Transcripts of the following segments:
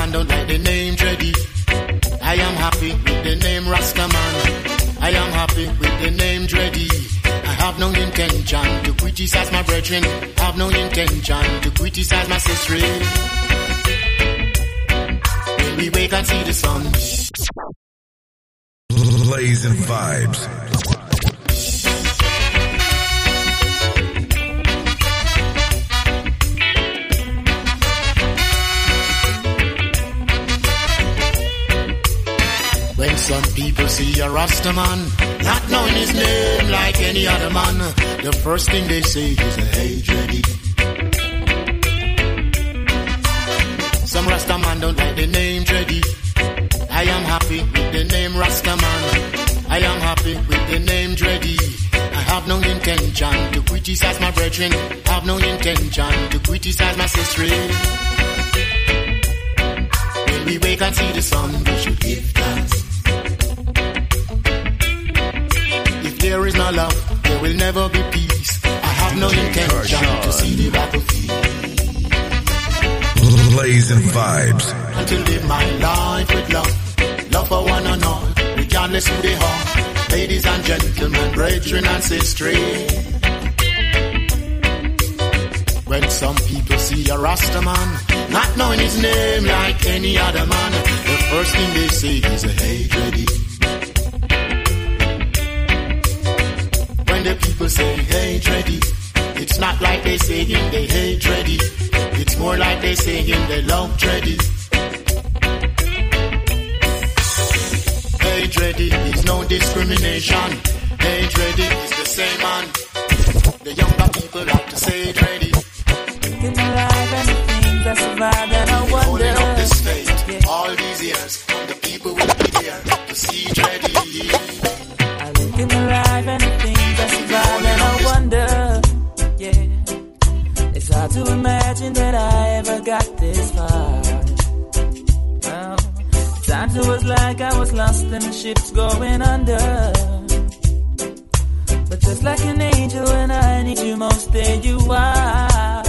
man don't like the name Dreddy. I am happy with the name Rastaman. I am happy with the name Dreddy. I have no intention to criticize my brethren. I have no intention to criticize my sister. When we wake and see the sun, blazing vibes. When some people see a Rastaman, not knowing his name like any other man, the first thing they say is, hey, Dreddy. Some Rastaman don't like the name Dreddy. I am happy with the name Rastaman. I am happy with the name Dreddy. I have no intention to criticize my brethren. I have no intention to criticize my sister. When we wake and see the sun, we should give thanks. If there is no love, there will never be peace. I have no intention to see the battlefield. Blazing vibes. And to live my life with love, love for one and all, regardless who they are. Ladies and gentlemen, brethren and sisters. When some people see a Rastaman, not knowing his name like any other man, the first thing they say is, hey, Dreddy. When the people say, hey, Dreddy, it's not like they saying they hate Dreddy. It's more like they saying they love Dreddy. Hey, Dreddy, it's no discrimination. Hey, Dreddy, it's the same man. The younger people like to say Dreddy. In my life and the things I survived and I wonder. Holding up this faith all these years, and the people will be there to see Dreddy. I look in my life and the things I survived and I wonder. Yeah, it's hard to imagine that I ever got this far. Well, times it was like I was lost and the ship's going under. But just like an angel when I need you most, there you are.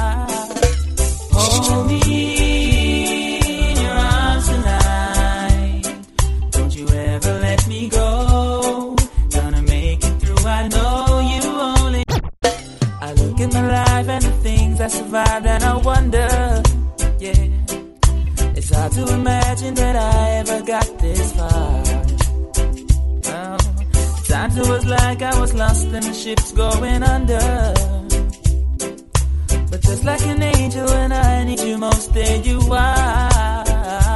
Hold me in your arms tonight. Don't you ever let me go. Gonna make it through, I know you only. I look at my life and the things I survived and I wonder. Yeah, it's hard to imagine that I ever got this far. Well, times it was like I was lost and the ship's going under. But just like an angel when I need you most, there you are.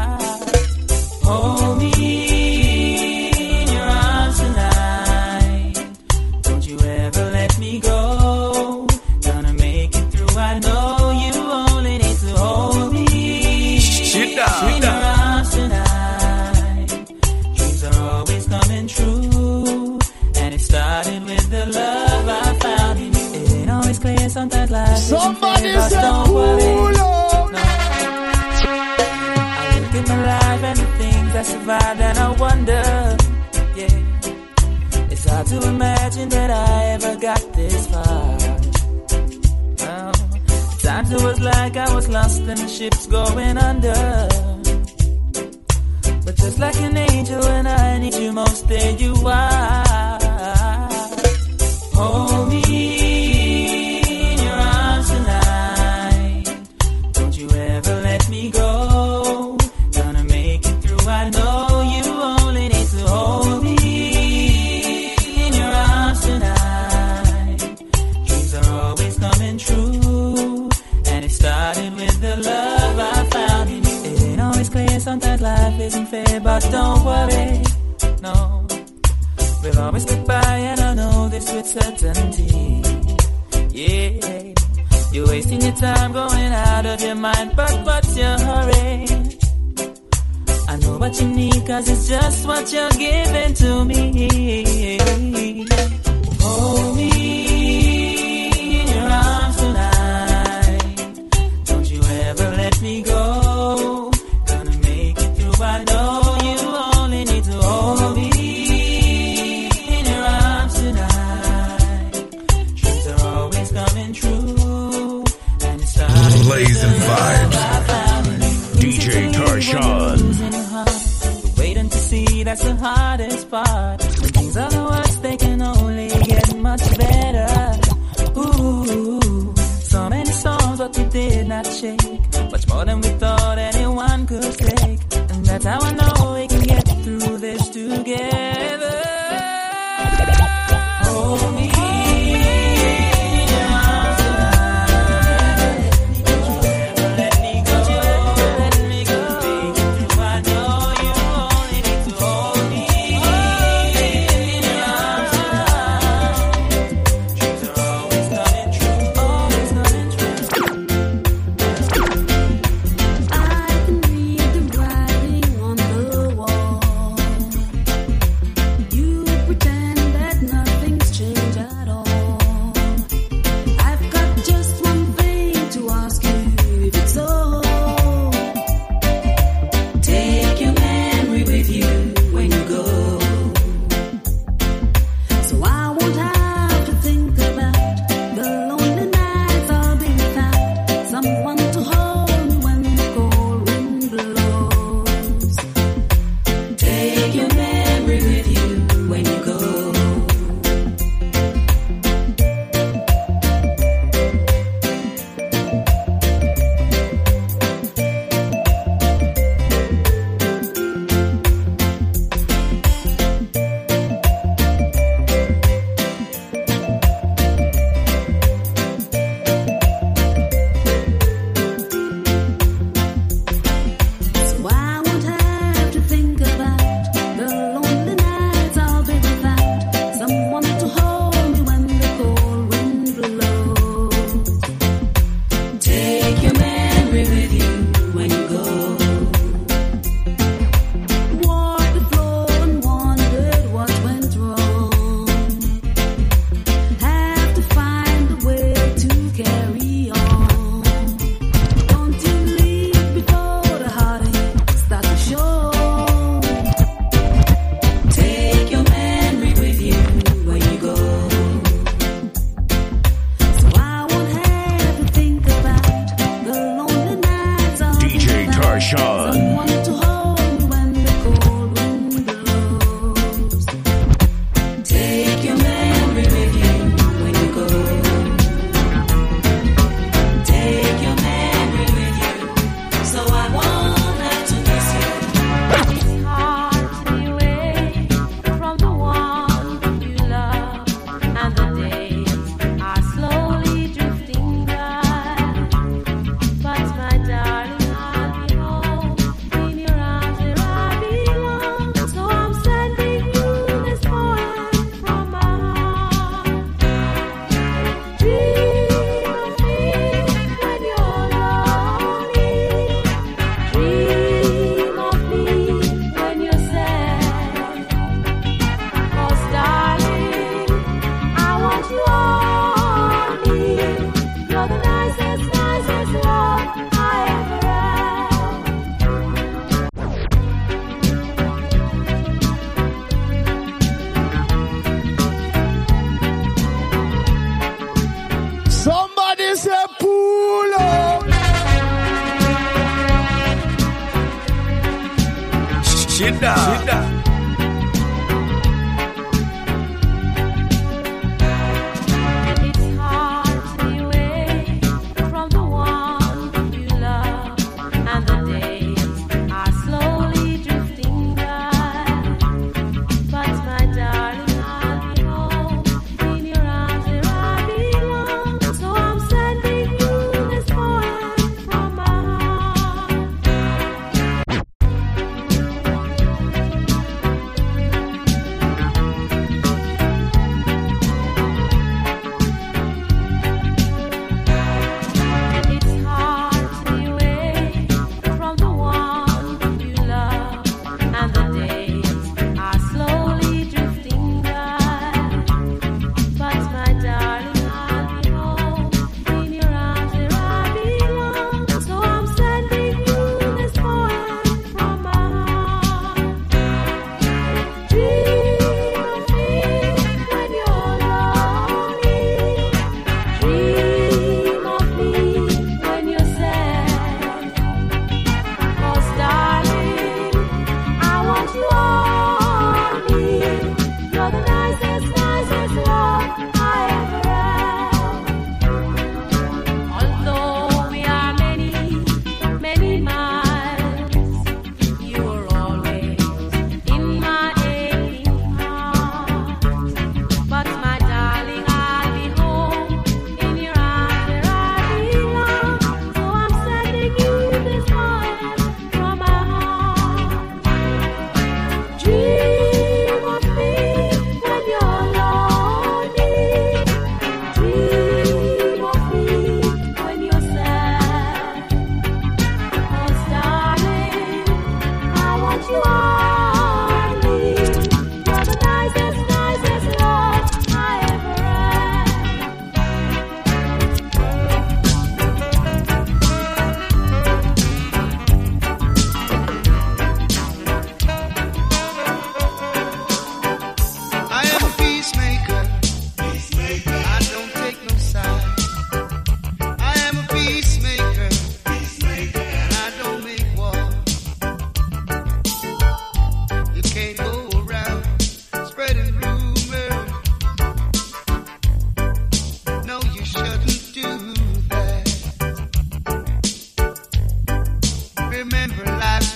Hold me in your arms tonight. Don't you ever let me go. Gonna make it through, I know you only need to hold me in your arms tonight. Dreams are always coming true, and it started with the love I found in you. It ain't always clear, sometimes life somebody is say don't worry. cool. No. I look at my life and the things I survived and I wonder. Yeah, it's hard to imagine that I ever got this far. Well, times it was like I was lost and the ship's going under. But just like an angel when I need you most, there you are. Hold me in your arms tonight. Don't you ever let me go. Gonna make it through, I know you only need to hold me in your arms tonight. Dreams are always coming true, and it started with the love I found in you. It ain't always clear, sometimes life isn't fair, but don't worry, no. We'll always get by, and I know this with certainty. Yeah, you're wasting your time going out of your mind, but what's your hurry? I know what you need, cause it's just what you're giving to me. Hold me in your arms tonight. Don't you ever let me go. Gonna make it through, I know you only need to hold me. Blazing vibes. DJ Tar. Tarshan. Waiting to see, that's the hardest part. When things are the worst, they can only get much better. Ooh, so many songs, but we did not shake. Much more than we thought anyone could take. And that's how I know we can get through this together. Hold me.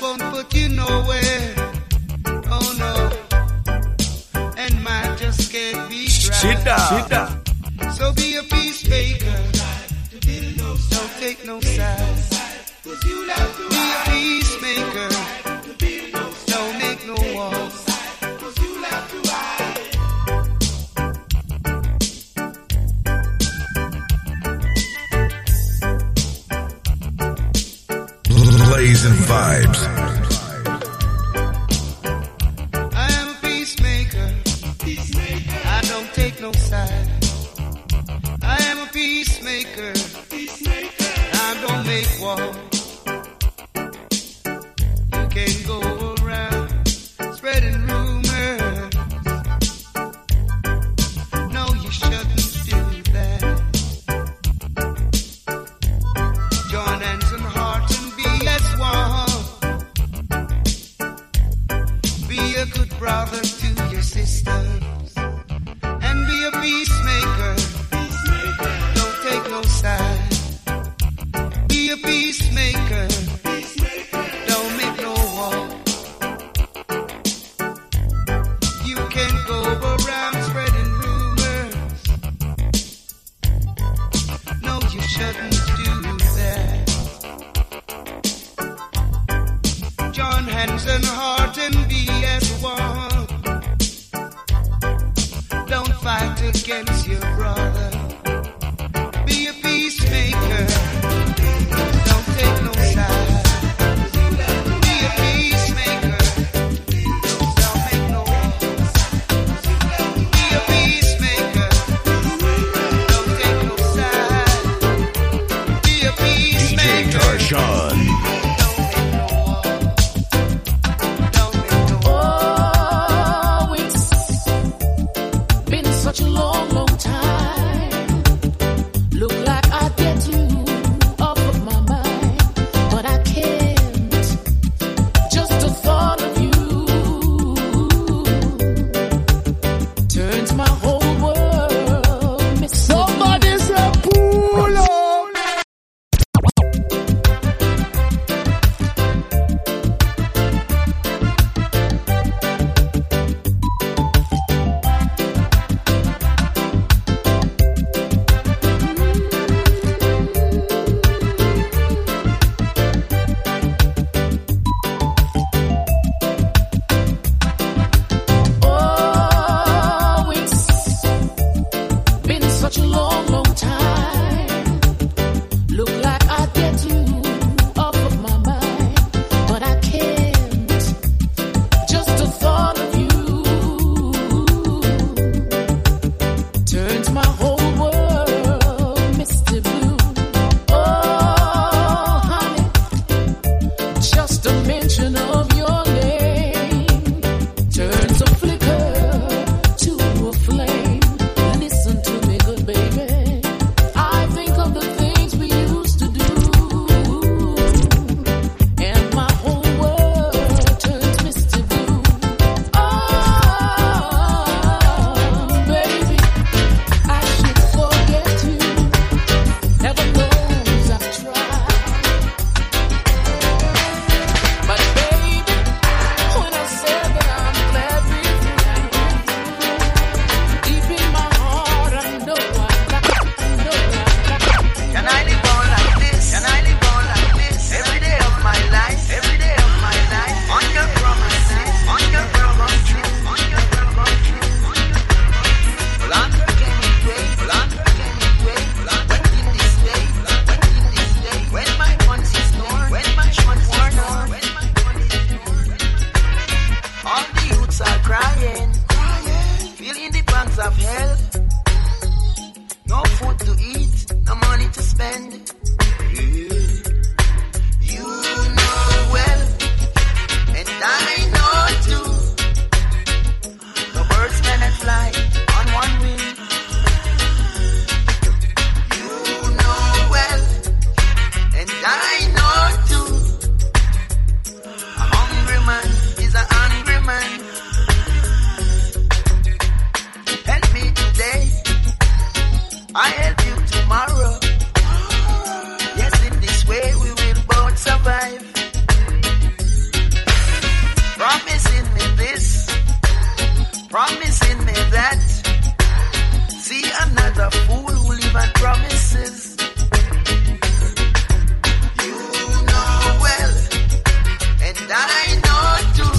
won't put you nowhere. Oh no. And mine just can't be dry. Sit down. So be a peacemaker. Don't take no sides. Be a peacemaker. Don't make no walls. Blazing vibes. I am a peacemaker. I don't take no side. I am a peacemaker. I don't make war. You can go around spreading rumors. No, you shouldn't do that. Join hands and hearts and be as one. Be a good brother to your sisters and be a peacemaker. Don't take no side. Be a peacemaker. Don't make no war. You can go around spreading rumors. No, you shouldn't do that. Join hands and heart and be as one. Don't fight against your brother. Be a peacemaker. Don't take no side. Be a peacemaker. Don't make no wars. Be a peacemaker. Don't take no side. Be a peacemaker. Tarshawn. Don't make no wars. Don't make promising me this, promising me that. See another fool who live on promises. You know well, and that I know too.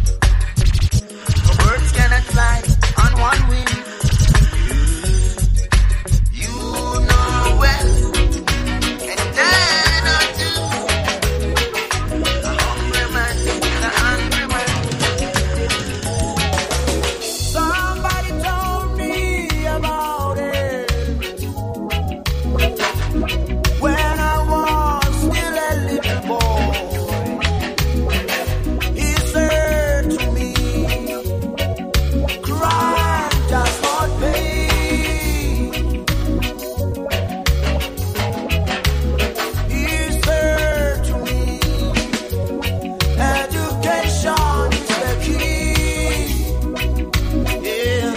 Birds cannot fly on one wing. You know well, and that I know too. A hungry man, a hungry man. Somebody told me about it when I was still a little boy. He said to me, crime does not pay. He said to me, education is the key. Yeah.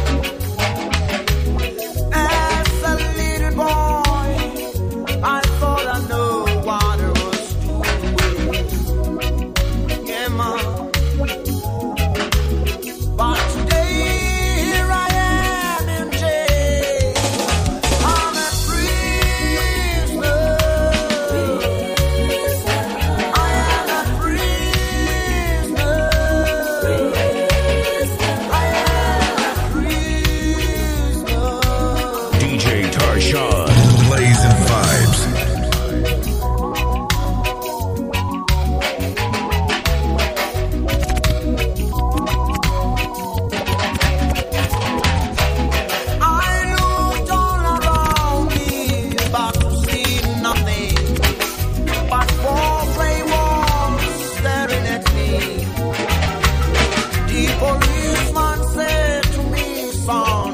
As a little boy, I thought I knew what I was doing. Yeah, man. But today, here I am in jail. I'm a prisoner. I am a prisoner. I am a prisoner. DJ Tarshan. Blazing vibes. I looked all around me, but to see nothing but four gray walls staring at me. The policeman said to me, son,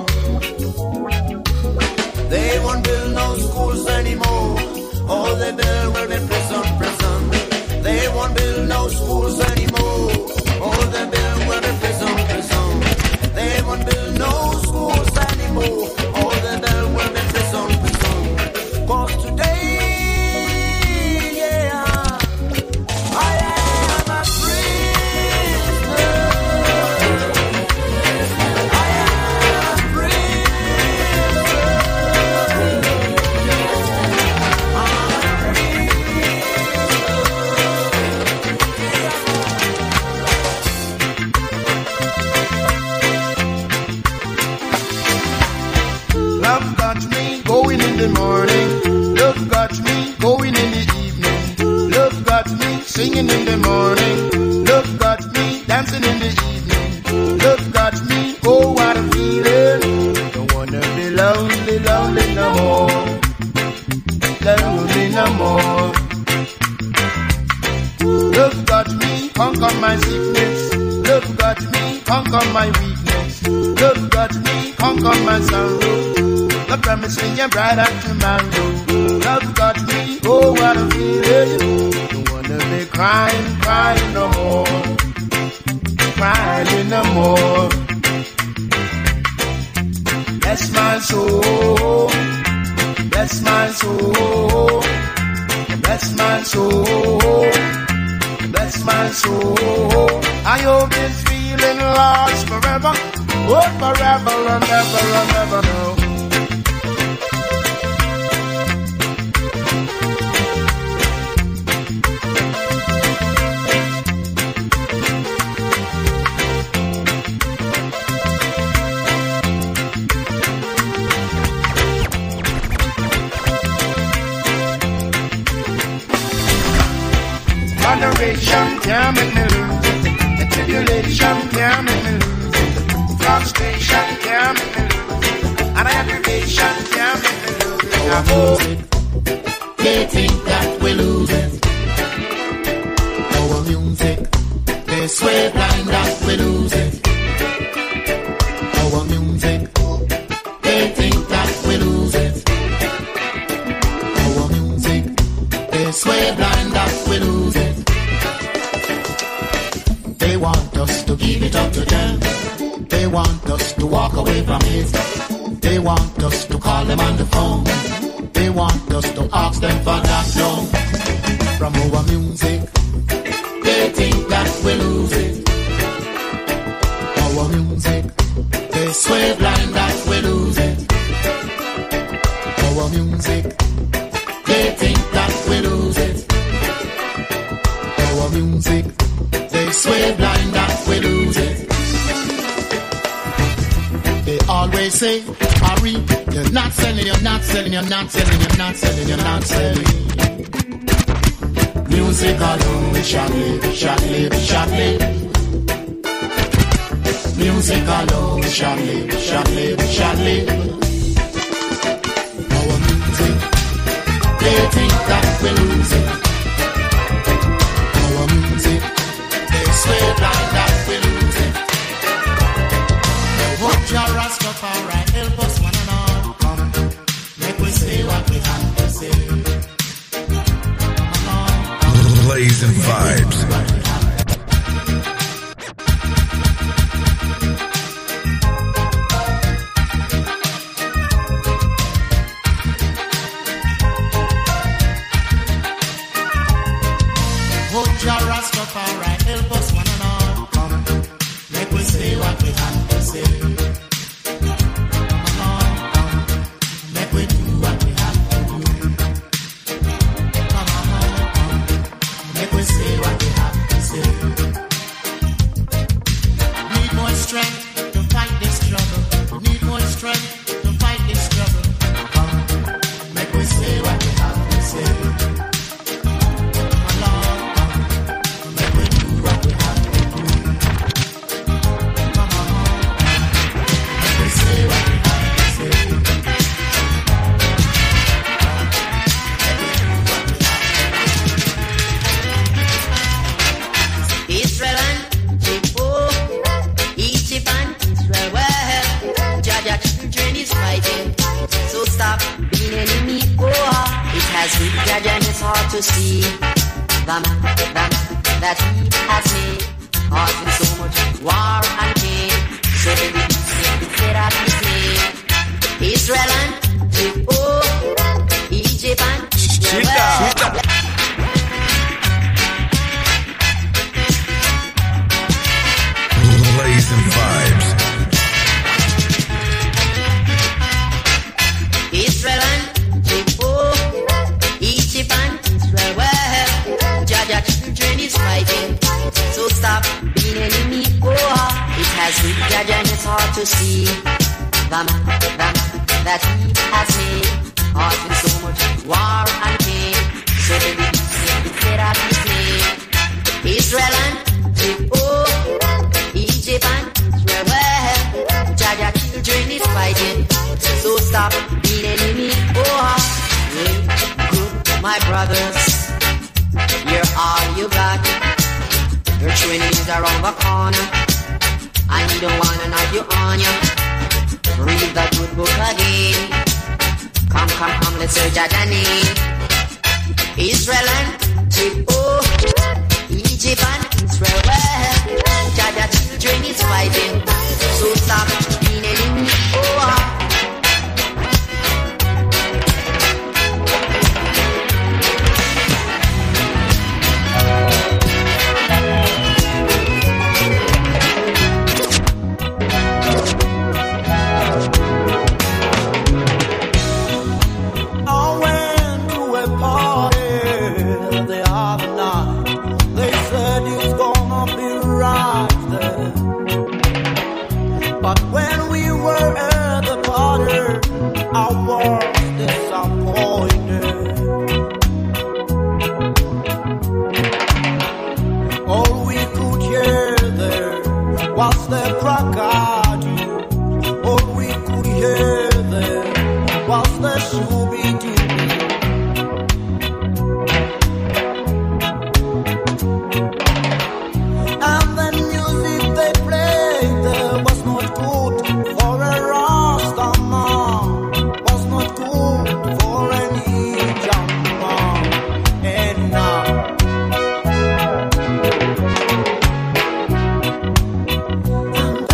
they won't build no schools anymore. All they build will be prison. They won't build no schools anymore. All they build will be prison. They won't build no schools anymore. All they build will be prison. 'Cause today, yeah, I am a prisoner. I am a Love got me going in the morning. Love got me going in the evening. Love got me singing in the morning. Love got me dancing in the evening. Love got me, oh what a feeling. Don't wanna be lonely, lonely no more. Lonely no more. Love got me, conquer my sickness. Love got me, conquer my weakness. Love got me, conquer my sorrow. The promise me you're bright as tomorrow. Love got me, oh what a feeling. Don't wanna be crying, crying no more. Crying no more. Bless my soul. Bless my soul. Bless my soul. Bless my soul. I hope this feeling lasts forever. Oh, forever and ever and ever now. Moderation can't make me lose it. And tribulation can't make me lose it. Frustration can't make me lose it. And aggravation can't make me lose it. They think that we lose it. Our music, they swear blind that we lose it. Our music, they think that we lose it. Our music, they swear blind that we lose it. They want us to give it up to them. They want us to walk away from it. They want us to call them on the phone. They want us to ask them for that loan. From our music, they think that we lose it. They swear blind that we lose it. They always say, Harry, you're not selling, you're not selling, you're not selling, you're not selling, you're not selling. Music alone, we shall live, we shall live, we shall live. Music alone, we shall live, we shall live, we shall live. Our music, they think that we lose it. Our music, they swear blind that we lose it. What your Rastafari help us one and all come. Make we say what we have to say. Blazing vibes. What your Rastafari help us one and all come. Make we say what we have to say. Make we do what we have to do. Make we say what we have to say. Need more strength to fight this struggle. Need more strength to fight this struggle. Make we say what we have to say. Make we do what we have to do. Make we say what we have to say. Israel and Jacob, Egypt and Israel, well, Jaja children is fighting, so stop being enemy. Oh, it has hit Jaja and it's hard to see the man that he has made, causing so much war and pain. So they will say that his name, Israel and Jacob, Egypt and Israel, well. Blazing vibes. Israel and Jacob, Egypt and Israel, well, Jaja children is fighting, so stop being enemy. Oh, it has hit Jaja and it's hard to see the man that he has made, causing so much war and pain. So they will say that his name, Israel and Jacob, Egypt and Israel, well, Jaja children is fighting, so stop being enemy. Oh, yeah, good, my brothers, you're all you got. Your training is around the corner, and you don't wanna knock you on you. Read the good book again. Come, let's search Jaja name. Israel and Jacob, Egypt and Israel, well, Jaja children is fighting, so stop being enemy. Oh, I went to a party the other night. They said it's gonna be right there. But when we were at the party, I was disappointed. All we could hear there was the crocodile. All we could hear there was the Scooby-Doo. And the music they played there was not good for a Rasta man, was not good for any young man. And now I'm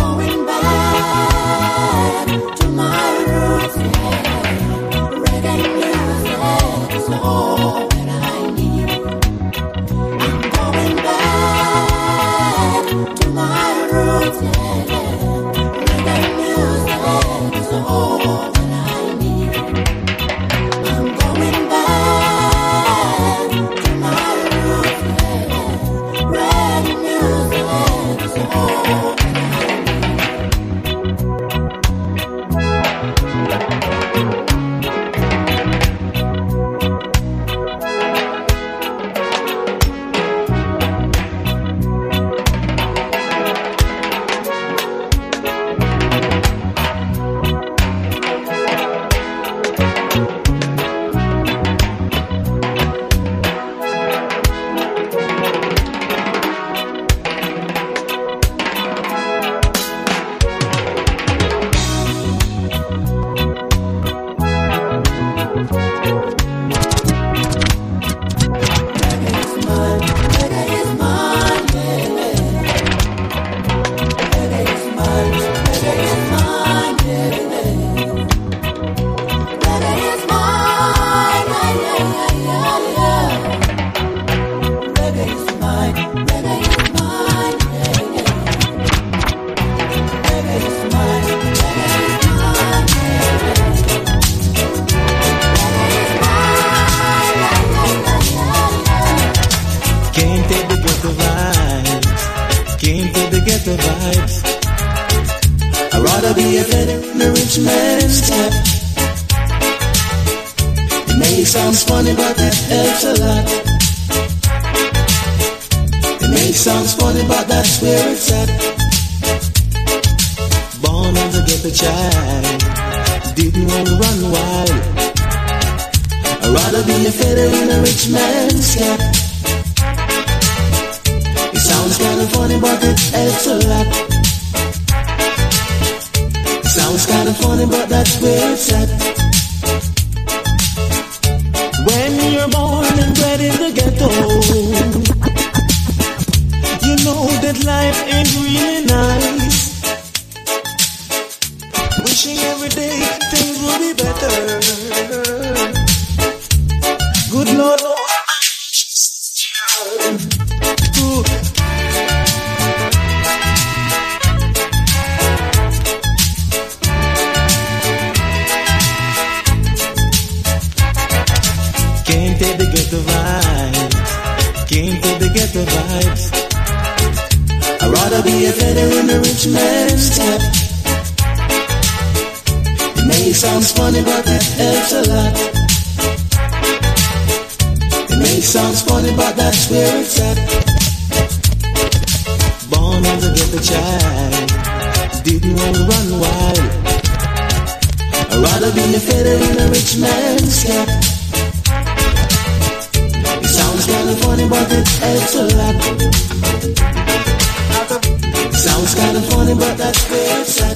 ghetto vibes. I'd rather be a feather in a rich man's cap. It may sound funny, but that helps a lot. It may sound funny, but that's where it's at. Born as a ghetto child, didn't want to run wild. I'd rather be a feather in a rich man's cap. It sounds kind of funny, but it helps a lot. It sounds kind of funny, but that's where it's at. When you're born and bred in the ghetto, you know that life ain't really nice. Wishing every day things would be better. Good Lord, Lord. Can't take the ghetto vibes. Can't take the ghetto vibes. I'd rather be a feather in a rich man's cap. It may sound funny, but it helps a lot. It may sound funny, but that's where it's at. Born as a ghetto child, didn't want to run wild. I'd rather be a feather in a rich man's cap. It sounds kind of funny, but it helps a lot. It sounds kind of funny, but that's where it's at.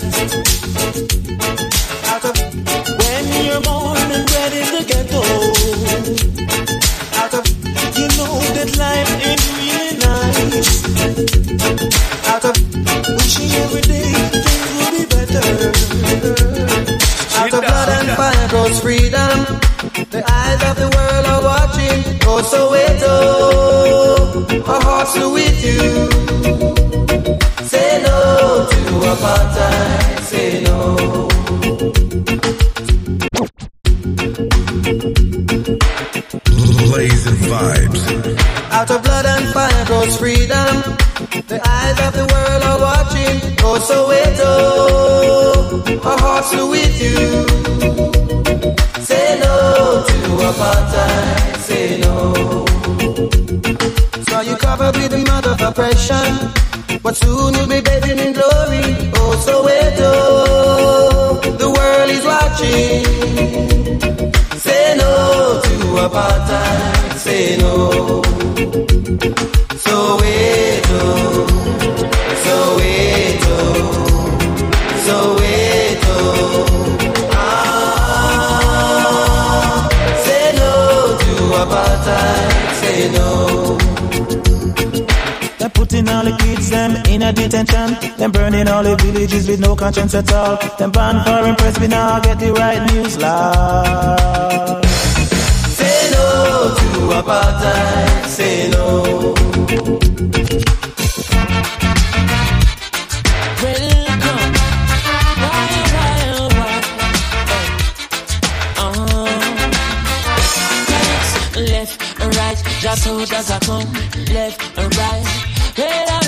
When you're born and bred in the ghetto, you know that life ain't really nice. Wishing every day things would be better. Out of blood and fire grows freedom. The eyes of the world are watching. Oh, Soweto, our hearts are with you. Say no to apartheid. Say no. Blazing vibes. Out of blood and fire grows freedom. The eyes of the world are watching. Oh, Soweto, our hearts are with you. Say no to apartheid. Say no. So you covered with the mud of oppression, but soon you'll be bathing in glory. Oh, Soweto, the world is watching. Say no to apartheid. Say no. Soweto, Soweto, Soweto. Say no to apartheid. Say no. They're putting all the kids them in a detention. Them burning all the villages with no conscience at all. Them ban foreign press, we now get the right news, Lord. Say no to apartheid. Say no. Welcome. Left and right, just soldiers are come. Left and right, better,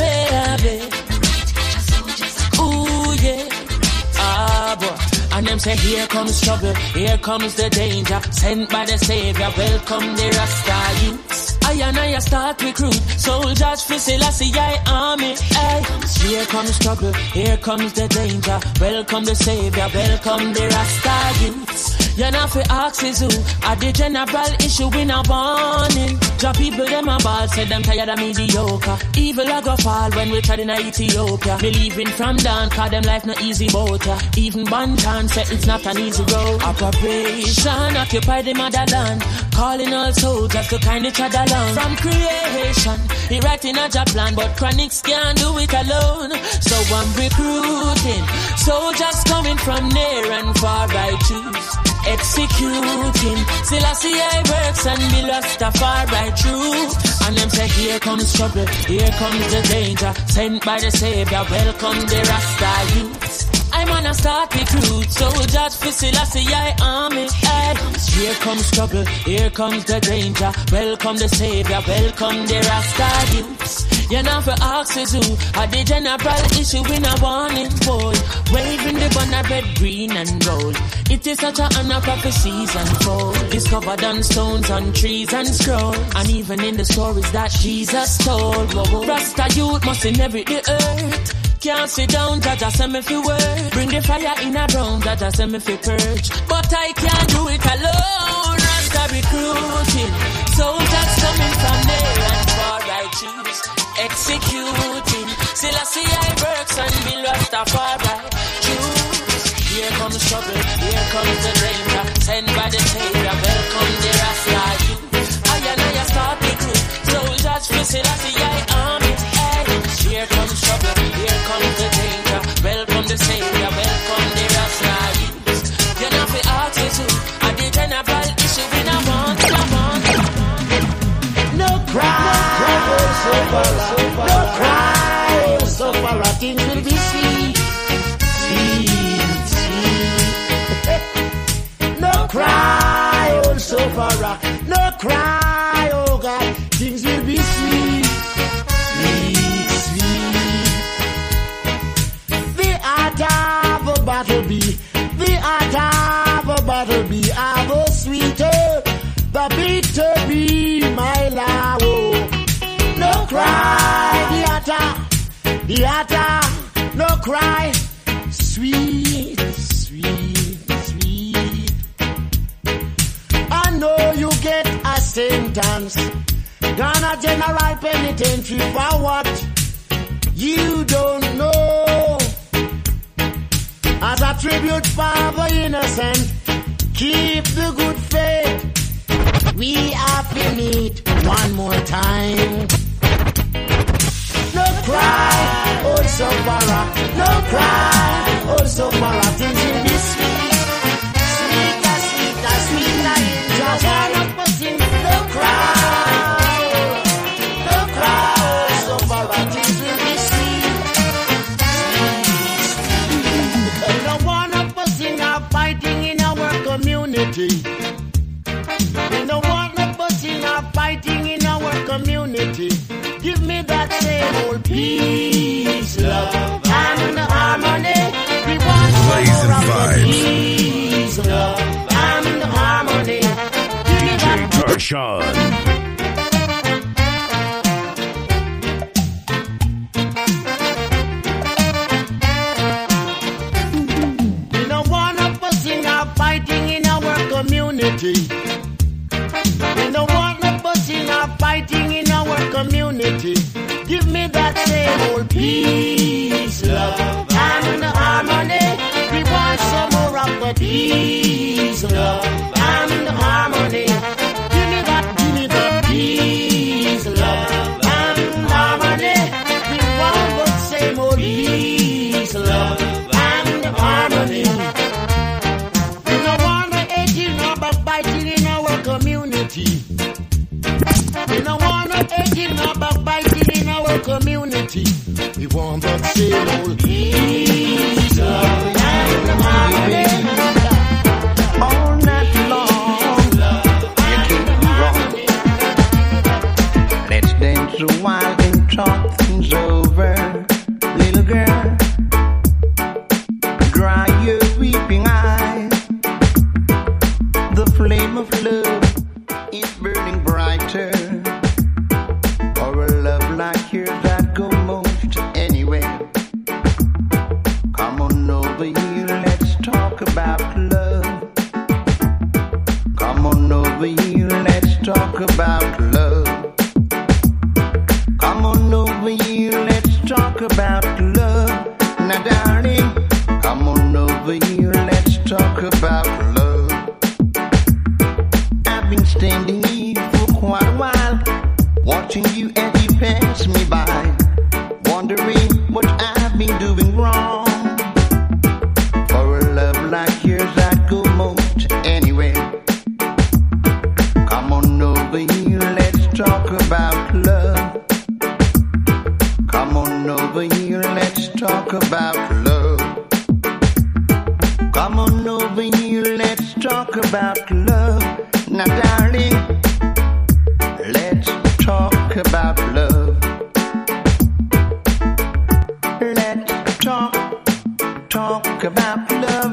ooh yeah, ah boy. And them say here comes trouble, here comes the danger. Sent by the Savior, welcome the Rasta youths. I and I start recruit soldiers for Selassie army. Ay. Here comes trouble, here comes the danger. Welcome the Savior, welcome the Rasta youths. You're not for axes who are the general issue in a warning. Job people them a ball, say them tired of mediocre. Evil a go fall when we tried in Ethiopia. Believing from down, cause them life no easy boat. Even Bantan say it's not an easy road. Operation occupy the motherland, calling all soldiers to kind each other along. From creation, he writing a job plan, but chronics can't do it alone. So I'm recruiting soldiers coming from near and far I choose. Executing Selassie works and be Rastafari truth. And them say here comes trouble, here comes the danger. Sent by the Savior, welcome the Rasta youths. I'm on a start recruit soldiers for Selassie army. Ay. Here comes trouble, here comes the danger. Welcome the Savior, welcome the Rasta youths. You know for axes who are the general issue in a warning boy. Waving the banner red, green and gold. It is such an honor prophecies unfold. It's covered on stones, on trees and scrolls. And even in the stories that Jesus told. Rasta youth must inherit the earth. Can't sit down, Jaja send me fi work. Bring the fire in a round, Jaja send me fi purge. But I can't do it alone. Rasta recruiting. Soldiers coming from there and far I choose. Executing. Still I see I works and be Rastafari. Choose. Here comes trouble, here comes the danger. Send by the Savior, welcome the Rasta youth. I and I start the crew. Soldiers for still I see I army. Here comes trouble, here comes the danger. Welcome the Savior, welcome the Rasta youth. You're not the artist who are the general issue we don't want. No cry, so far, no cry, so far, things will be sweet, sweet, sweet. No cry, oh so far, no cry, oh God, things will be sweet, sweet, sweet. The art of a battle be, the art of a battle be, of a sweeter, the bitter be my love. No cry, the atta, no cry, sweet, sweet, sweet. I know you get a sentence, Ghana General Penitentiary for what you don't know. As a tribute for the innocent, keep the good faith. We have to meet one more time. No cry, oh so far, no cry, oh so far, things will be sweet, sweet, sweet, sweet, just one of us in no cry, oh so far, things will be sweet, sweet. No one of us in our fighting in our community. We don't want no fussing or fighting in our community. Give me that same old peace, love, and harmony. We want more of the peace, love, and harmony. Give me that Tarshan. We don't want no fussing or fighting in our community. We don't want no fussing or fighting in our community. Give me that same old peace, love, and harmony. We want some more of the peace, love, and harmony. Give me that peace, love, and harmony. We want the same old peace, love, and harmony. We don't want the hating or backbiting in our community. We don't want no hating or backbiting in our community. We want that same old peace, love, and harmony. All night long, you keep me wrong. Let's dance a while and talk things over. Little girl, dry your weeping eyes. The flame of love is burning brighter. For a love like yours, I'd go most anywhere. Come on over here, let's talk about love. Come on over here, let's talk about love. Come on over here, let's talk about love. Now darling, come on over here, let's talk about love. I've been standing here for quite a while, watching you as you pass me by, wondering what I've been doing wrong. For a love like yours, I'd go most anywhere. Come on over here, let's talk about love. Come on over here, let's talk about love. Come on over here, let's talk about love. Now darling, let's talk about love. Let's talk about love.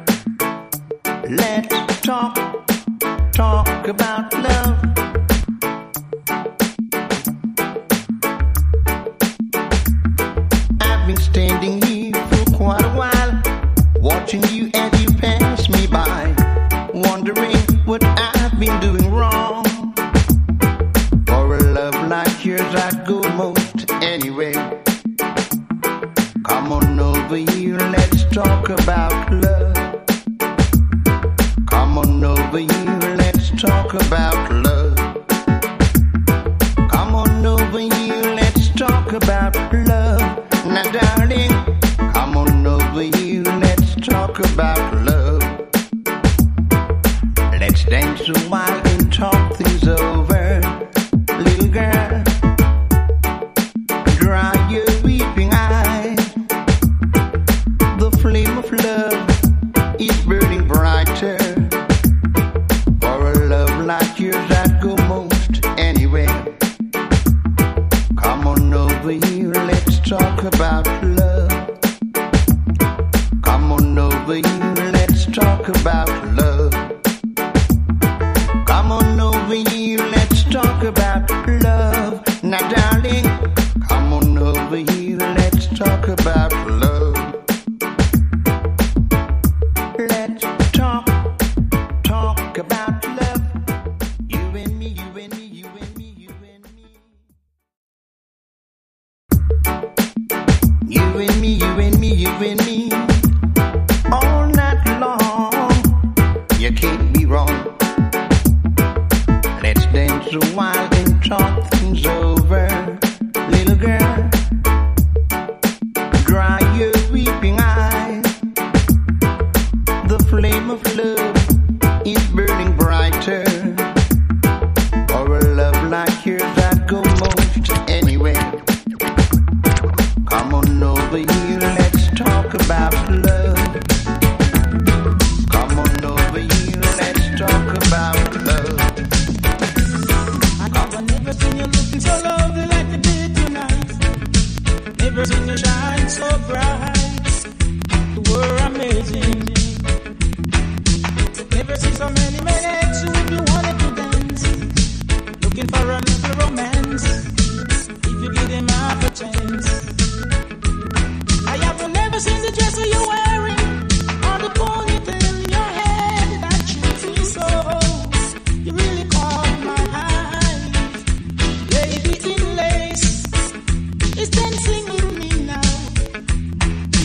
Let's talk about love. I've been standing here for quite a while, watching you as you pass me by, wondering what I've been doing wrong. For a love like yours, I'd go most anywhere. Come on over here, let's talk about love. Come on over here, let's talk about love. Come on over here, let's talk about love. Now darling, come on over here, let's talk about love. Let's dance a while and talk things over. Little girl, dry your weeping eyes. The flame of love is burning brighter. For a love like yours, I'd go most anywhere. Come on over here, let's talk about love. Come on over here, let's talk about love. Come on over here, let's talk about love. Now darling, come on over here, let's talk about love. Let's talk about love. You and me, you and me, you and me, you and me. You and me, you and me, you and me. All night long, you can't be wrong. Let's dance a while and talk things over. Little girl, dry your weeping eyes. The flame of love is burning brighter. For a love like yours, I'd go most anywhere. Come on over here, let's talk about love. Come on over here, let's talk about love. I've never seen you looking so lovely like you did tonight. Never seen you shine so bright. You were amazing. Never seen so many minutes if you wanted to dance. Looking for a little romance. If you give him half a chance. I have never seen the dress you're wearing, or the ponytail in your head that treats me so. You really caught my eye. Lady in lace is dancing with me now.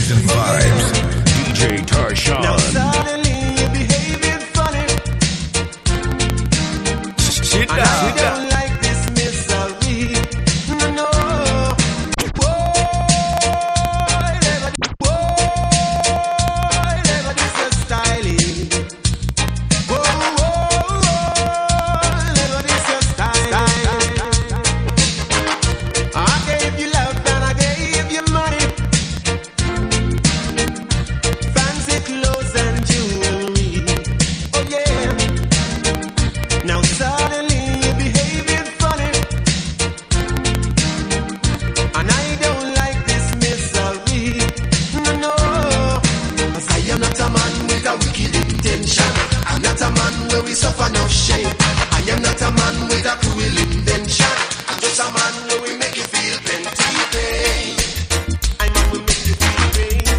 Blazing Vibes. DJ Tarshan. Now suddenly you're behaving funny. Sit And I don't like this misery. No. Never this a styling. Never this a styling. I gave you love and I gave you money. Fancy clothes and jewelry. Oh yeah. Now suddenly you're behaving funny. And I don't like this misery. No. 'Cause I am not a man with a wicked intention. I'm not a man where we suffer no shame. I am not a man with a cruel intention. I'm just a man where we make you feel plenty pain. I'm a man who make you feel pain.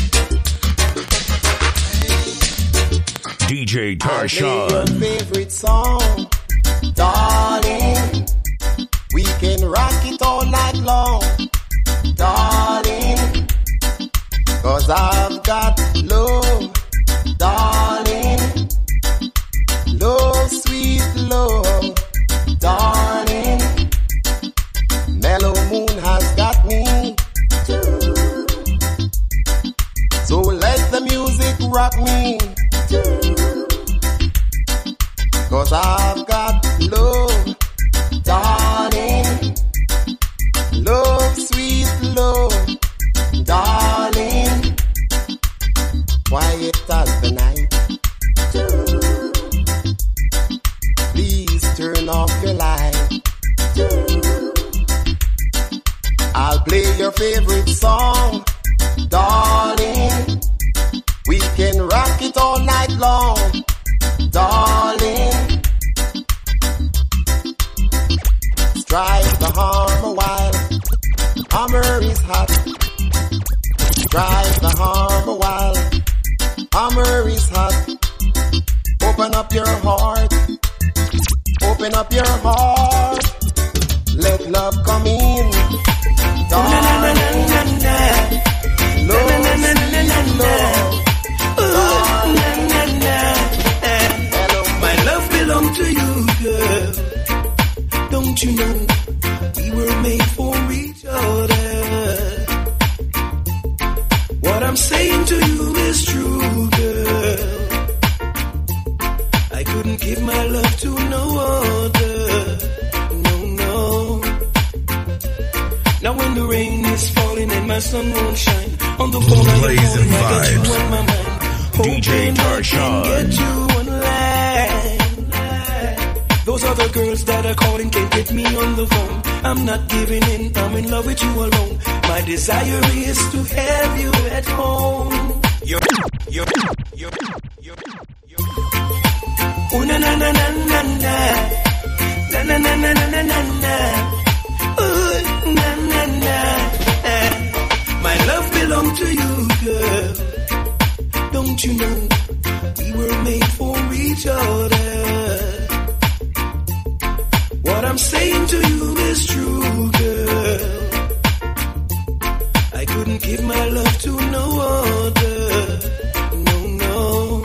DJ Play Tarshan. your favorite song, darling. We can rock it all night long, darling. 'Cause I've got love, darling. Love, sweet love, darling. Mellow Moon has got me too. So let the music rock me too. 'Cause I've got love, darling. Love, sweet love, darling. Quiet as the night. Please turn off your light. I'll play your favorite song, darling. We can rock it all night long, darling. Strike the hammer while hammer is hot. Strike the hammer while hammer is hot. Open up your heart. Open up your heart. Let love come in, darling. Love, love. My love belong to you, girl. Don't you know we were made for each other? What I'm saying to you is true, girl. I couldn't give my love to no other. No, no. Now when the rain is falling and my sun won't shine on the phone, Blazing I got you Vibes. on my mind. DJ Hoping I Tarshan. can get you online. Those other girls that are calling can't get me on the phone. I'm not giving in, I'm in love with you alone. My desire is to have you at home. Oh na na na na na na, na na na na na na na, oh na na na. My love belong to you, girl. Don't you know we were made for each other? What I'm saying to you is true, girl. I couldn't give my love to no other. No, no.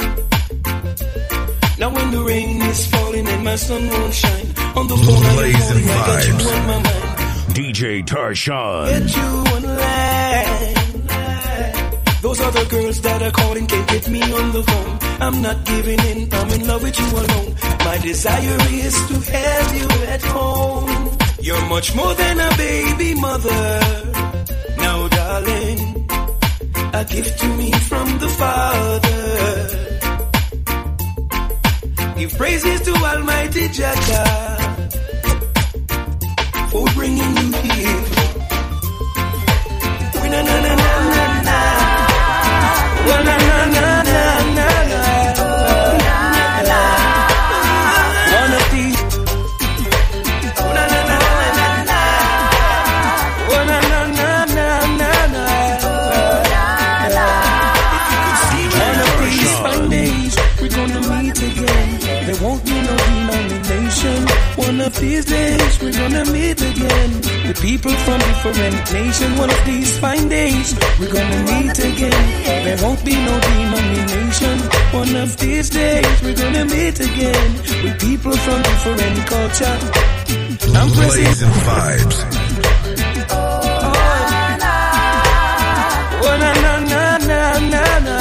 Now when the rain is falling and my sun won't shine on the phone, Blazing I got you Vibes. on my mind. DJ Tarshan. Get you online. Those other girls that are calling can't get me on the phone. I'm not giving in, I'm in love with you alone. My desire is to have you at home. You're much more than a baby mother. Now, darling, a gift to me from the Father. Give praises to Almighty Jah for bringing you here. Na na na na na na. Na na na na na na. One of these. Na na na na na. Na na na na na na. One of these fine days we're gonna meet again. There won't be no denomination. One of these days we're gonna meet again. The people from different nations. One of these fine days we're gonna meet again. There won't be no denomination. One of these days we're gonna meet again. With people from different culture. I'm Blazing vibes. Oh na na na na na na.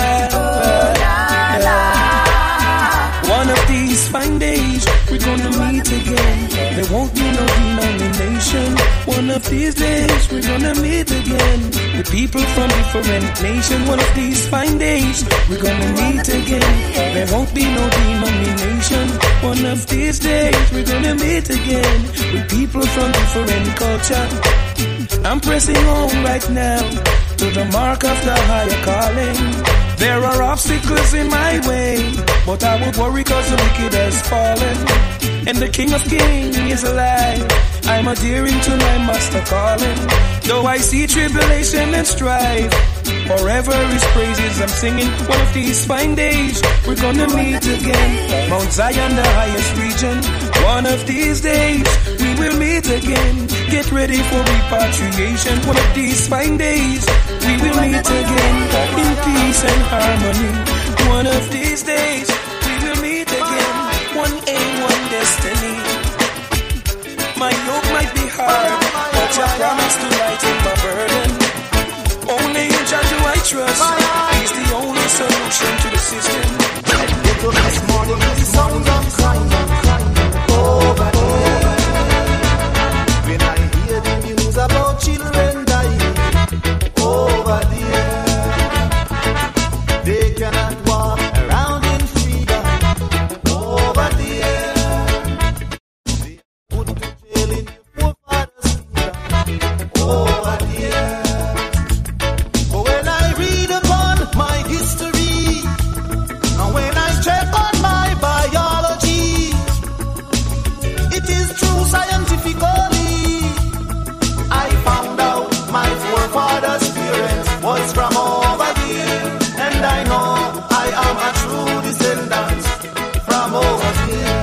One of these fine days we're gonna meet again. There won't be no denomination. One of these days we're gonna meet again. The people from different nations. One of these fine days we're gonna meet again. There won't be no denomination. One of these days we're gonna meet again. With people from different culture. I'm pressing on right now to the mark of the higher calling. There are obstacles in my way, but I won't worry cause the wicked has fallen. And the King of Kings is alive. I'm adhering to my master calling. Though I see tribulation and strife, forever his praises I'm singing. One of these fine days we're gonna meet again. Mount Zion, the highest region. One of these days we will meet again. Get ready for repatriation. One of these fine days we will meet again. In peace and harmony. One of these days we will meet again. One aim, one destiny. My yoke might be hard, but your promise to lighten my burden. Only in Jah do I trust. He's the only solution to the system. This morning, the sound of crying over there. When I hear the news about children dying over there, they cannot walk around in freedom over there. They put to jail in the forefathers' freedom over there. But when I read upon my history, and when I check on my biology, it is true scientifically. I found out my forefathers' parents was from over there, and I know I am a true descendant from over there.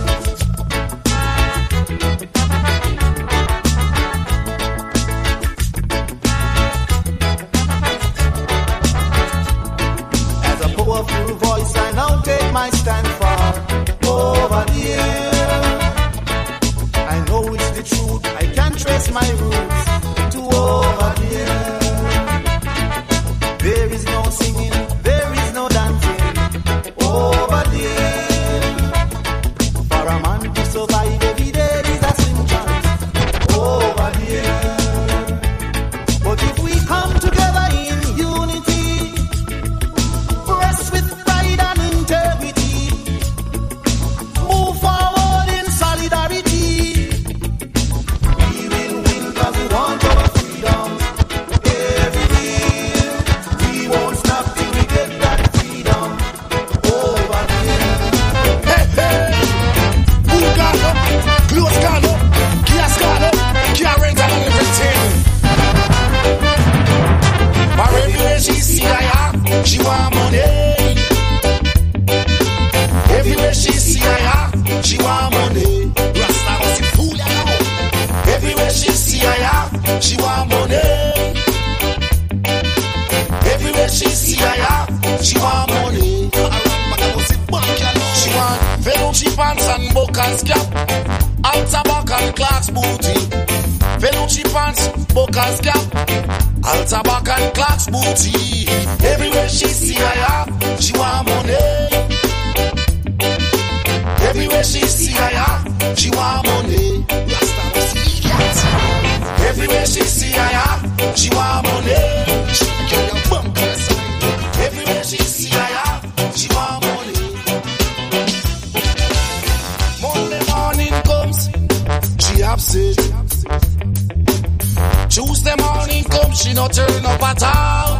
As a powerful voice, I now take my stand for over there. I know it's the truth, I can trace my roots to over there. There is no singing, there is no dancing over there. For a man to survive every day is a slim chance over there. But if we come together in unity, press with pride and integrity, move forward in solidarity, we will win cause we want our freedom everywhere. We won't stop till we get that freedom over there. Hey, hey! Who got up? Close got up? Gas got up? Carrot and everything. But everywhere she see I have, she want money. Everywhere she see I have, she want money. Rasta was a fool, I know. Everywhere she see I have, she want money. Everywhere she see I have, she want money. She want Velucci pants and Boca's cap, Alta back and Clark's booty. Velucci pants, Boca's cap, Alta back and Clark's booty. Everywhere she see I have, she want money. Everywhere she see I have, she want money. Rasta was the idiot. Everywhere she see I have, she want money. Everywhere she see I have, she want money. Monday morning comes, she upset. Tuesday morning comes, she no turn up at all.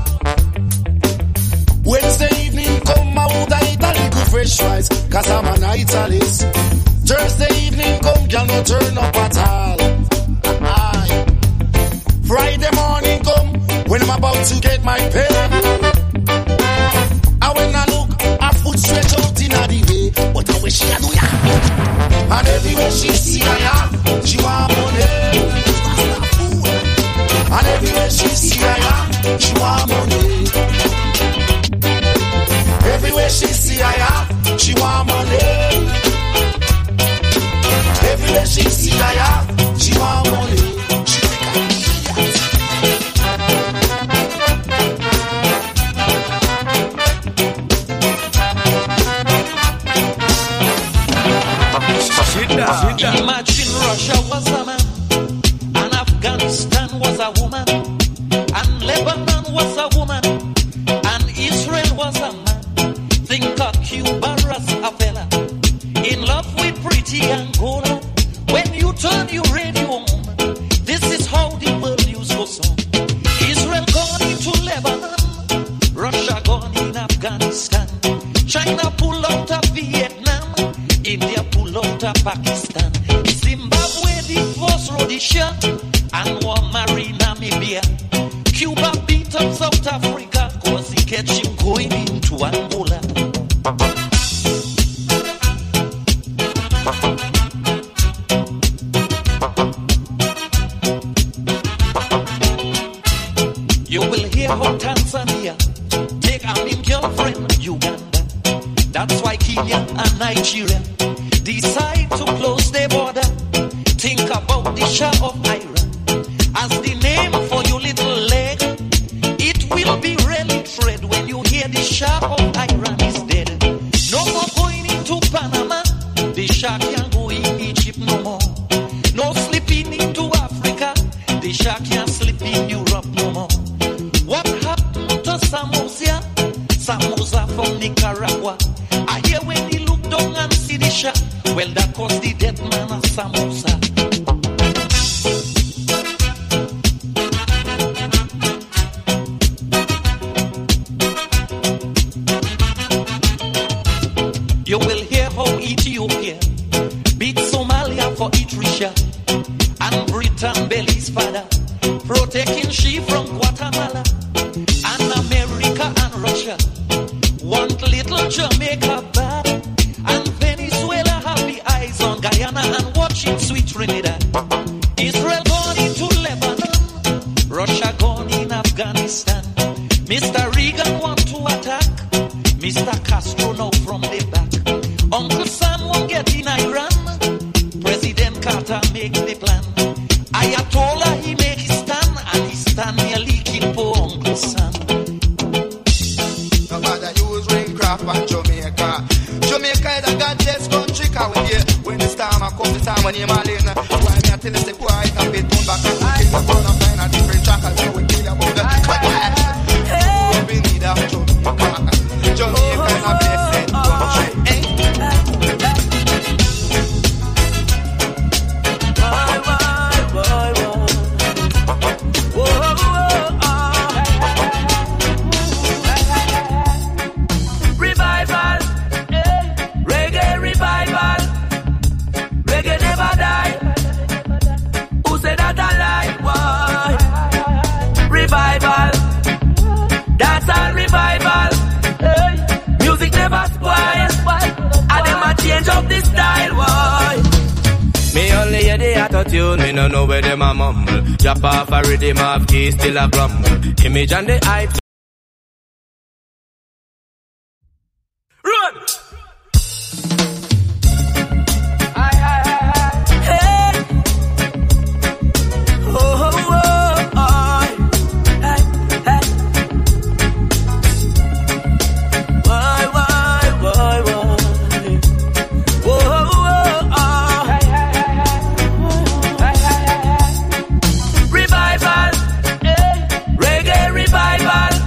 Wednesday evening come, I would eat a little fresh fries, cause I'm an italist. Thursday evening come, girl no turn up at all. Aye. Friday morning come, when I'm about to get my pay. And when I look, her foot stretch out in the way, but I wish she a do ya. And everywhere she see ya, she want money. And everywhere she see ya, she want money. Everywhere she see ya, she want money. Everywhere she see ya, she want money. She think I need Imagine Russia was a man, and Afghanistan was a woman, and Lebanon was a woman, and Israel was a man. Think of Cuba as a fella, in love with pretty Angola. When you turn your radio on, this is how the world news goes on. Israel gone into Lebanon, Russia gone in Afghanistan, China pull out of Vietnam, India pull out of Pakistan, Zimbabwe divorce Rhodesia, and war marry Namibia. Cuba beat up South Africa, cause he catch him going into Angola. You will hear how Tanzania take a mean girlfriend Uganda. That's why Kenya and Nigeria decide to close their border. Think about the Shah of Iran as the name for your little leg. It will be really dread when you hear the Shah of Iran is dead. No more going into Panama. The Shah can't go in Egypt no more. No slipping into Africa. The Shah can't slip in Europe no more. What happened to Samosa? Samosa from Nicaragua. I hear when he look down and see the Shah. Well, that caused the dead man of Samosa. You will hear how Ethiopia beat Somalia for Eritrea, and Britain Belly's father protecting she from Guatemala, and America and Russia want little Jamaica bad, and Venezuela have the eyes on Guyana and watching sweet Trinidad. Israel gone into Lebanon, Russia gone in Afghanistan. Mr. Reagan want to attack, Mr. Castro now from the back. Uncle Sam won't get in Iran, President Carter make the plan. Ayatollah he make his stand, and he stand nearly kill poor Uncle Sam. No matter use ring craft and Jamaica. Jamaica is a godless country, cause when the storm comes, the time when you're malin. Why me I tell you say quiet and be turned back and kill your phone and find a different track and so we kill your bugger. We need a Jamaica. Jamaica is a blessed country. Tune, me no know where them a mumble. Drop off a rhythm of keys, still a grumble. Image and the hype. Run! Revival, reggae revival.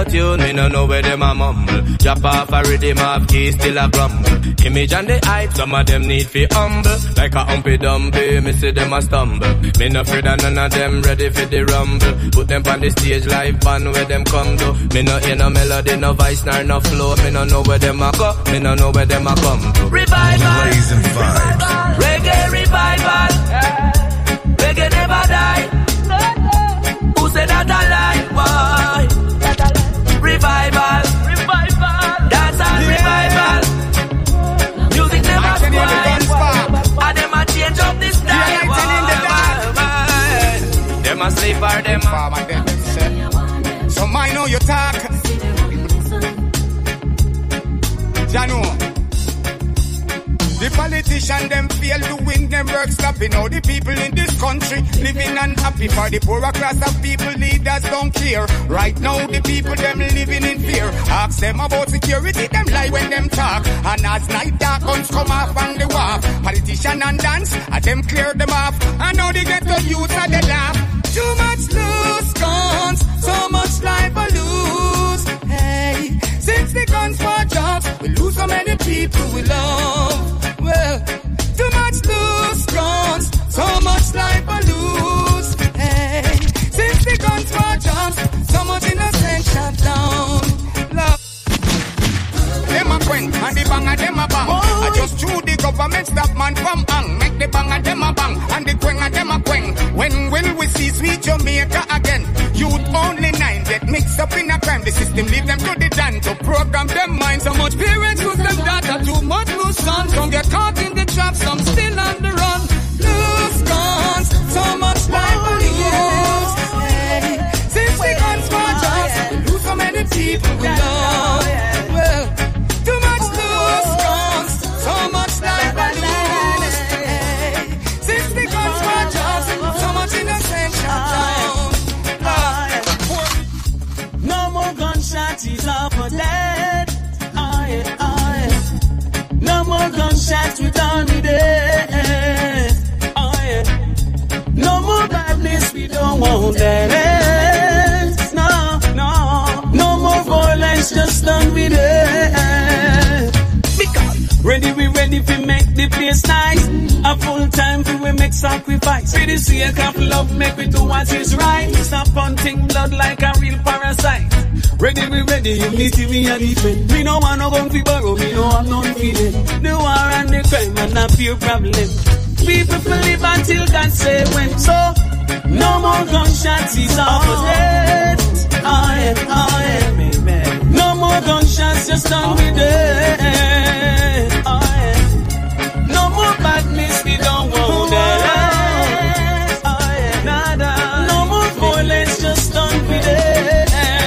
tune, me no know where them a mumble. Drop off a rhythm of keys, still a grumble. Image and the hype, some of them need fi humble. Like a humpy dumpy, me see them a stumble. Me no afraid of none of them ready for the rumble. Put them on the stage live band where them come to. Me no hear no melody, no voice, nor no flow. Me no know where them a go, me no know where them a come to. Revival, Blazing vibes. reggae revival. Reggae never die. Who said that a lie? Why? Revival, that's a revival. Music never spoil. And them a change up this style. Them a sleep or them a... So I know you talk. Jano. The politician them fail to win them work stopping. All the people in this country living unhappy. For the poorer class of people, leaders don't care. Right now the people them living in fear. Ask them about security, them lie when them talk. And as night dark guns come off on the wharf, politician and dance, and them clear them off. I know they get the youth and they laugh. Too much loose guns, so much life I lose. Hey, since the guns for jobs, we lose so many people we love. Well, too much loose guns, so much life I lose. Hey, since the guns for jobs, so much innocent shut down. Love. Them a queng, and the bang them a bang. I just chew the government stop man from hang. Make the bang them a bang, and the queng them a queng. When will we see sweet Jamaica again? Youth only 9 get mixed up in a crime. The system leave them to the dan to program them mind. So much parents lose them data, too much lose sons. Don't get caught in the trap, some still on the run. Lose guns, so much life we lose. Hey, since the guns for jobs, we lose so many people we love. Well, too much lose guns, so much life we lose. Hey, since the guns for jobs, so much innocent shut down. No more gunshots, he's all for dead. Oh yeah, oh yeah. No more gunshots, we don't need it. Oh yeah. No more badness, we don't want that. No, no. No more violence, just done with it. Because we ready to make the place nice. A full time we make sacrifice. For the sake of love, make we do what is right. Stop hunting blood like a real parasite. Ready, unity we are different. Me no want no gun fi borrow, me no have none fi them. The war and the crime and a pure problem. People live until God say when. So, no more gunshots, is all for dead. Oh yeah, baby. No more gunshots, just done with it. Oh yeah. No more badness, we don't want that. Oh yeah, nada. No more violence, just done with it.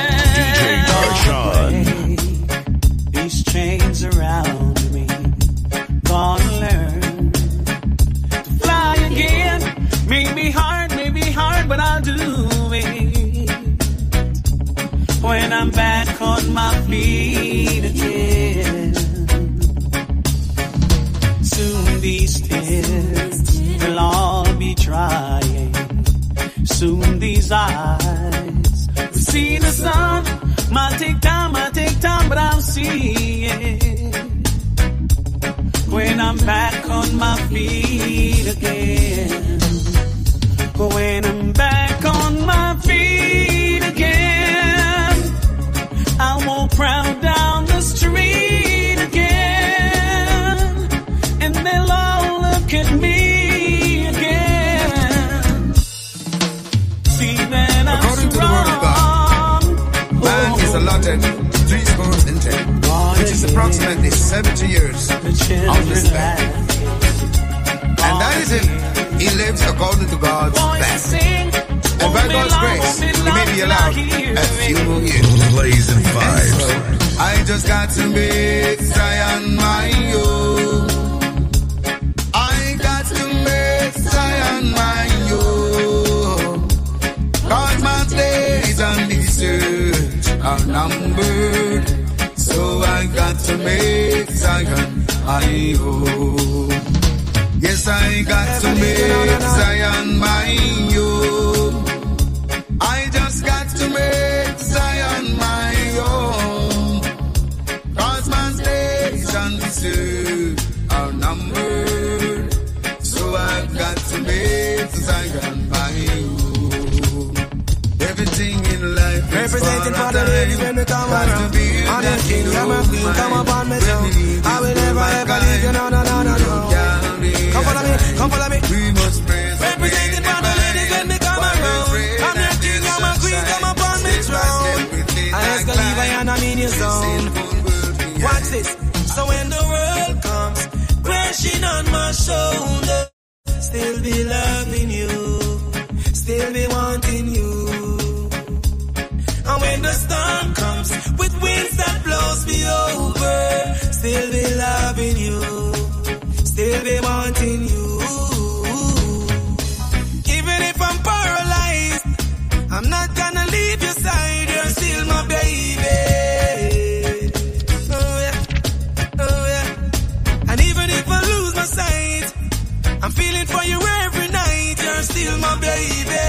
These chains around me, gonna learn to fly again. Maybe hard, but I'll do it. When I'm back on my feet again. Soon these tears will all be drying. Soon these eyes will see the sun. Might take time, but I'll see it. When I'm back on my feet again. When I'm back on my feet again, I walk proud down the street again, and they'll all look at me again. See that I'm according to the word of God, man is allotted 10, which is approximately 70 years of his life. And that is it. He lives according to God's plan. And by God's grace, he may be allowed a few more years. Blazing vibes. So, I just got to make Zion my own. I got to make Zion my own. 'Cause my days on this earth are numbered. So I got to make Zion my own. Yes, I got to make Zion my own. I just got to make Zion my Representing for the ladies when we come around. I'm your king, I'm a queen, come upon me down. I will never ever leave you, no. Come follow me. We must praise. Representing for the ladies when we come around. I'm your king, I'm a queen, come upon me down. I ask a leave, and I'm in your zone. Watch this. So when the world comes crashing on my shoulder, still be loving you, still be wanting you. And when the storm comes with winds that blows me over, still be loving you, still be wanting you. Even if I'm paralyzed, I'm not gonna leave your side, you're still my baby. Oh yeah. And even if I lose my sight, I'm feeling for you every night, you're still my baby.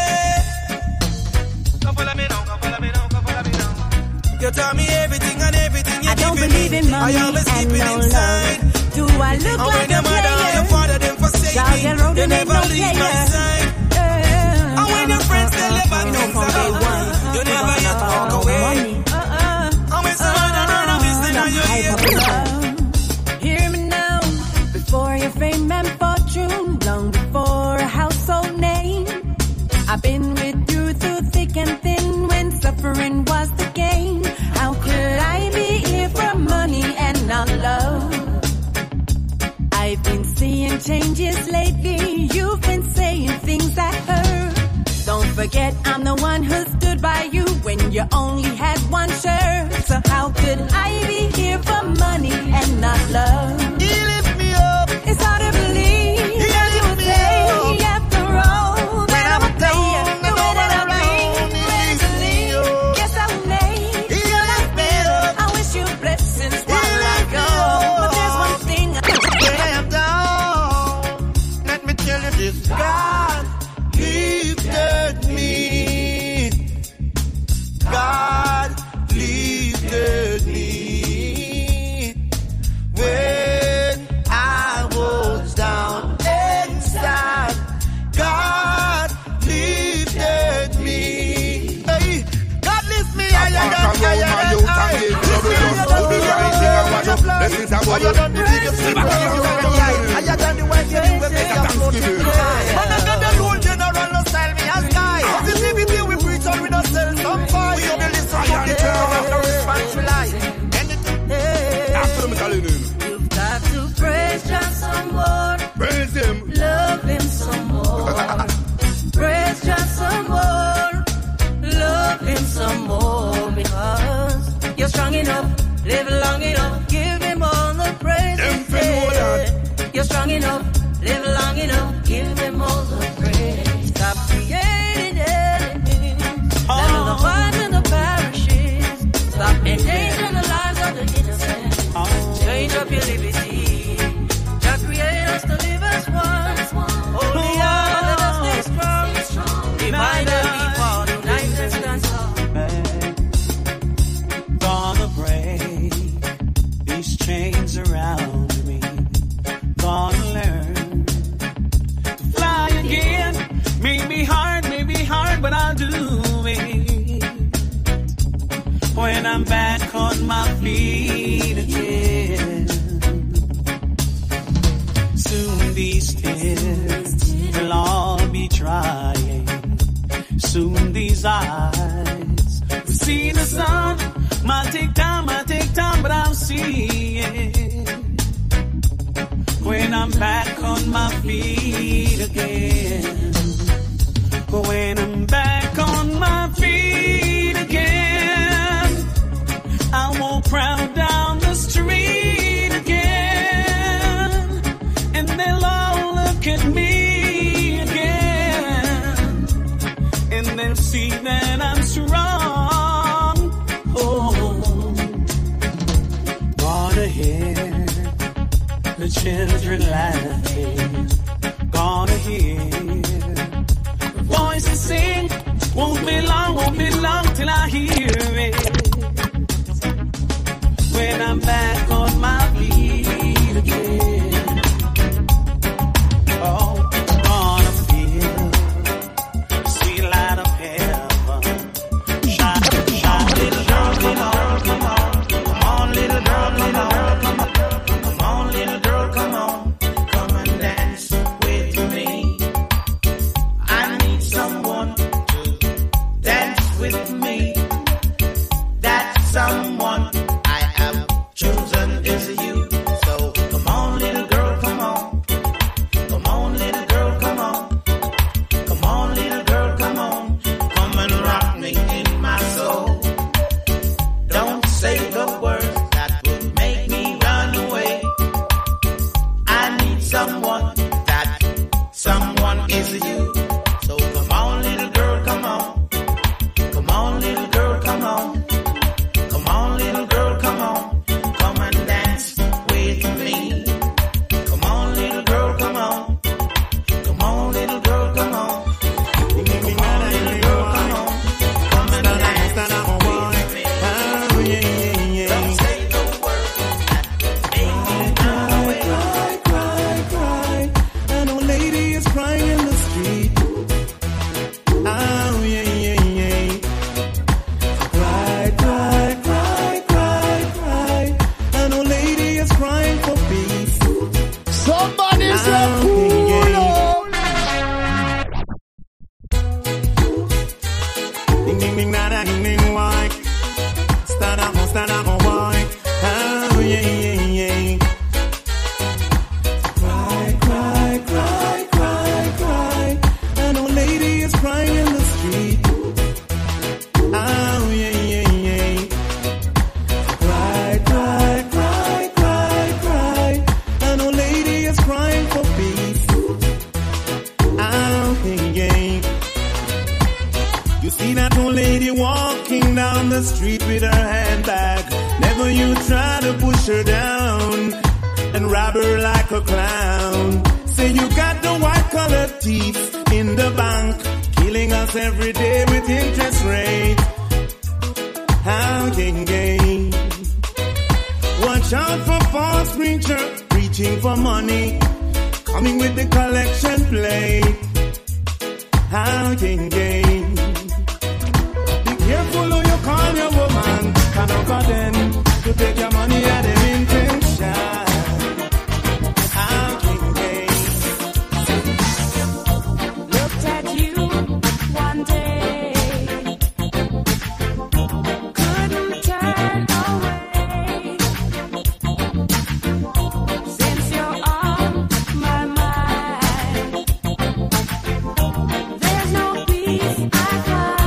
Come follow me now. You tell me everything and everything you I don't believe in money I always keep it no inside. Love. Do I look like a player? Your father, them forsake me. You never leave my side. And when your friends tell you bad things about me, you never yet walk away. And when someone around this, then are you here? Hear me now. Before your fame and fortune, long before a household name, I've been with you through thick and thin when suffering was the game. How could I be here for money and not love? I've been seeing changes lately. You've been saying things that hurt. Don't forget I'm the one who stood by you when you only had one shirt. So how could I be here for money and not love? He lift me up. It's hard to believe that you would say after all that I'm a player. The way that I bring mentally, guess I will make you like me. I wish you blessings while I go. But there's one thing when I am down, let me tell you this. God lifted me. God lifted me when I was down and sad. God lifted me. Hey, God lift me You've got to praise just some more. Praise him. Love him some more. Praise just some more. Love him some more. Because you're strong enough, live long enough, give him all the praise. You're strong enough, live long enough, give him all the praise. Stop creating enemies. Settle the hearts and the parishes. Stop endangering the lives of the innocent. Change up your liberty. God create us to live as one. Only all let us stay strong. Divided we fall, united stand strong. Gonna break these chains around me. Gonna learn to fly again. Maybe hard, but I'll do it. When I'm back on my feet again. Soon these tears will all be drying. Soon these eyes will see the sun. Might take time, but I'll see it. When I'm back on my feet again. When I'm back on my feet again, I walk proud down the street again, and they'll all look at me again, and they'll see that I'm strong. Oh, gonna hear the children laughing, gonna hear voices sing. Won't be long till I hear it. When I'm back on my feet again. Oh, gonna feel the sweet light of heaven shine. Ding ding ding da da ding ding why. Stada ho why. Oh yeah yeah yeah. Cry, cry, cry, cry, cry. An old lady is crying in the street. Oh yeah yeah yeah. Cry, cry, cry, cry, cry. An old lady is crying for peace. Oh yeah yeah. You see that old lady walking down the street with her handbag. Never you try to push her down and rob her like a clown. Say you got the white-collar thief in the bank, killing us every day with interest rate. How can gain? Watch out for false preacher, preaching for money, coming with the collection plate. How can gain? Careful who you call your woman, cannot got them to take your money at their intention. How can they? Looked at you one day, couldn't turn away. Since you're on my mind, there's no peace I find.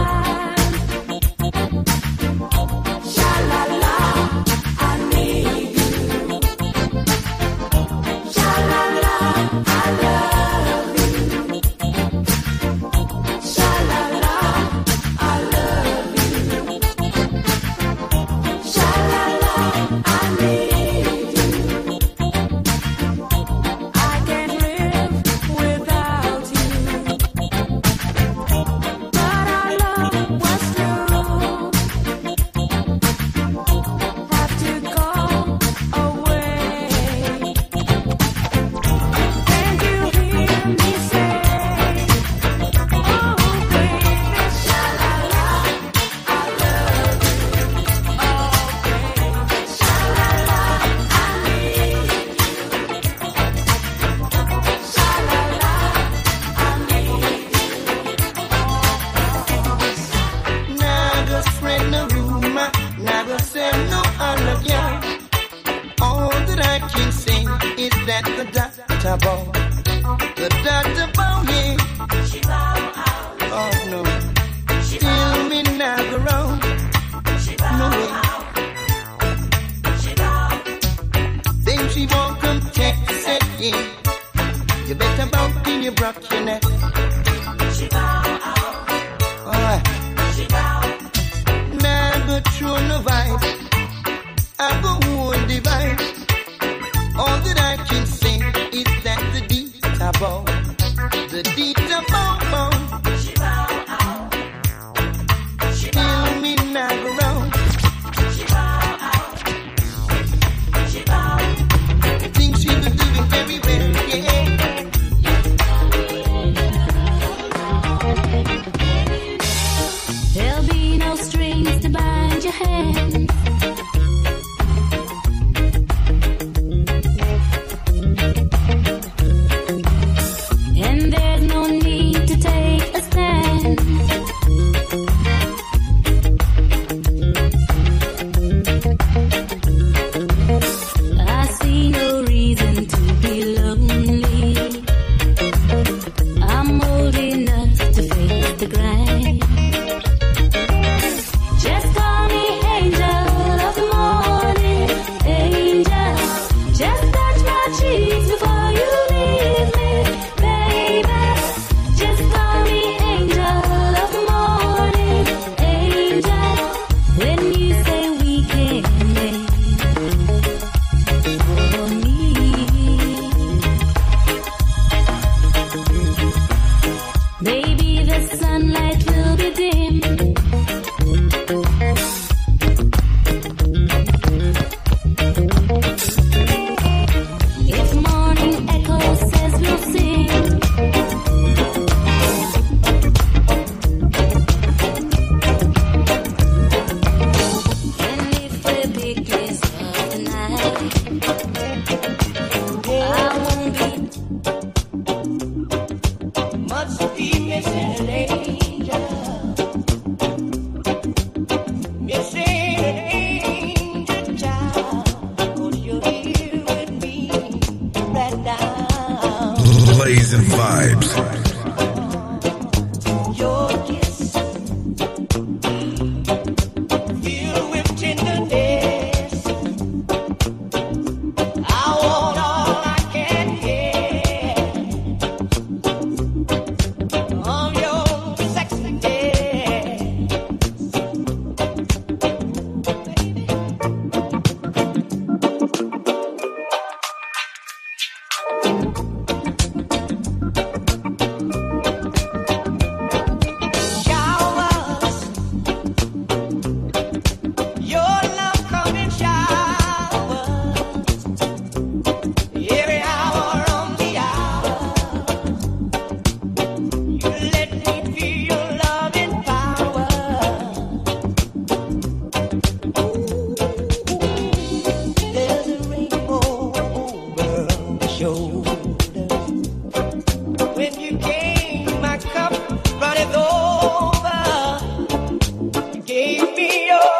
Much deepness in an angel. me up.